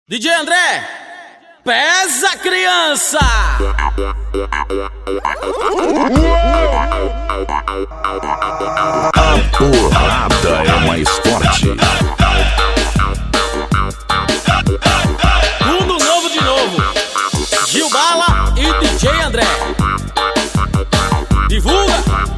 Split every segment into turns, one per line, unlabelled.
DJ André, pesa criança!
A porrada é mais forte.
Tudo novo de novo. Gil Bala e DJ André. Divulga!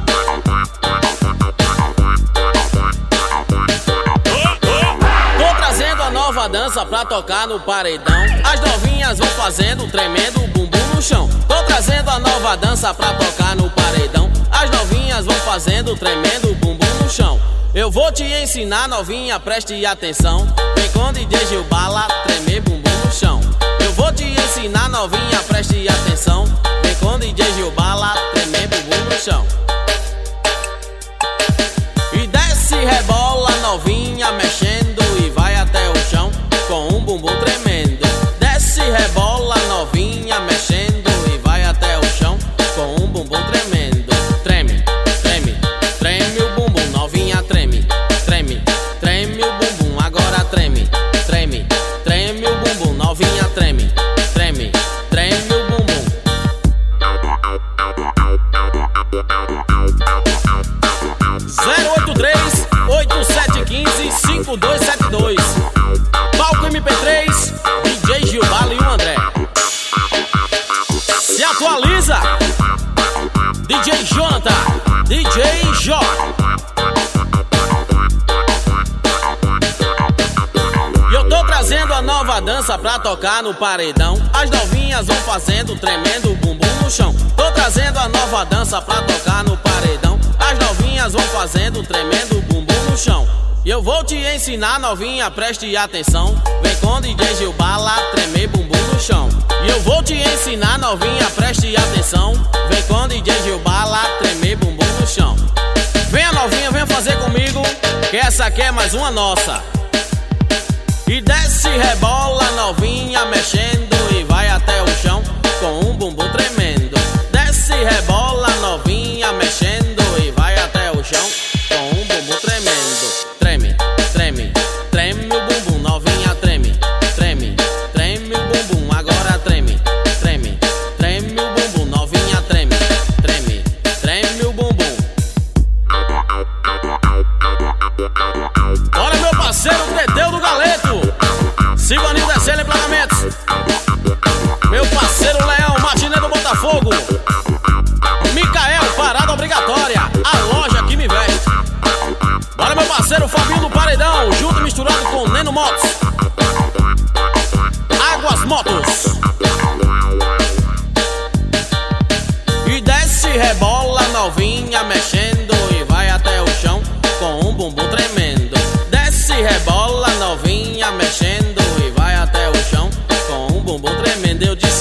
Tô trazendo a nova dança pra tocar no paredão. As novinhas vão fazendo tremendo bumbum no chão. Tô trazendo a nova dança pra tocar no paredão. As novinhas vão fazendo tremendo bumbum no chão. Eu vou te ensinar, novinha, preste atenção. Vem com DJ Gil Bala, tremer bumbum no chão. Eu vou te ensinar, novinha, preste atenção. Vem com DJ Gil Bala, tremer bumbum no chão. E desce, rebola, novinha, mexendo e vai até o chão com um bumbum tremendo. Desce, rebola, novinha, mexendo e vai até o chão com um bumbum tremendo. Treme, treme, treme o bumbum, novinha, treme, treme, treme o bumbum, agora treme, treme, treme o bumbum, novinha, treme, treme, treme o bumbum. 083-8715-5272 Palco MP3, DJ Gil Bala e o André. Se atualiza, DJ Jonathan, DJ Jó. E eu tô trazendo a nova dança pra tocar no paredão. As novinhas vão fazendo tremendo bumbum no chão. Tô trazendo a nova dança pra tocar no paredão. As novinhas vão fazendo tremendo bumbum no chão. E eu vou te ensinar, novinha, preste atenção. Vem com DJ Gil Bala, tremer bumbum no chão. E eu vou te ensinar, novinha, preste atenção. Vem com DJ Gil Bala, tremer bumbum no chão. Venha, novinha, venha fazer comigo, que essa aqui é mais uma nossa. E desce, rebola, novinha, mexendo e vai até o chão com um bumbum tremendo. Desce, rebola, novinha, mexendo e vai até o chão com um bumbum tremendo. Treme, treme, treme o bumbum, novinha, treme, treme, treme o bumbum, agora treme, treme, treme o bumbum, novinha, treme, treme, treme o bumbum. Bora, meu parceiro Teteu do Galeto, Sigonil descendo em Planamentos. Meu parceiro Leão, Matiné do Botafogo. Micael, parada obrigatória, a loja que me veste. Bora, meu parceiro Fabinho do Paredão, junto e misturado com Neno Motos. Águas Motos. E desce, rebola, novinha, mexendo e vai até o chão com um bumbum tremendo. Desce, rebola, novinha, mexendo e vai até o chão com um bumbum tremendo. Eu disse